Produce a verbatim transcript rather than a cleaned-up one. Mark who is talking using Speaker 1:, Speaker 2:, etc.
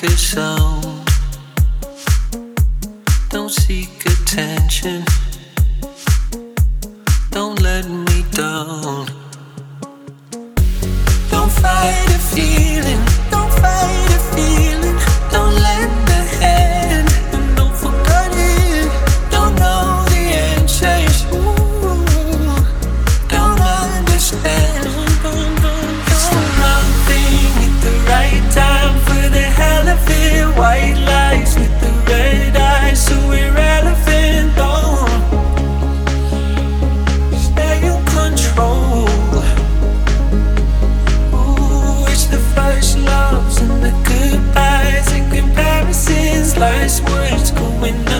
Speaker 1: a sound. Don't seek attention. Don't let me down. Don't fight a feeling. Don't fight a feeling. Don't let the hand. And don't forget it. Don't know the answers. Ooh, don't understand. It's the wrong thing at the right time for the hell of it. White lies with the red eyes, so irrelevant. Don't stay in control. Ooh, it's the first loves and the goodbyes and comparisons. Last words going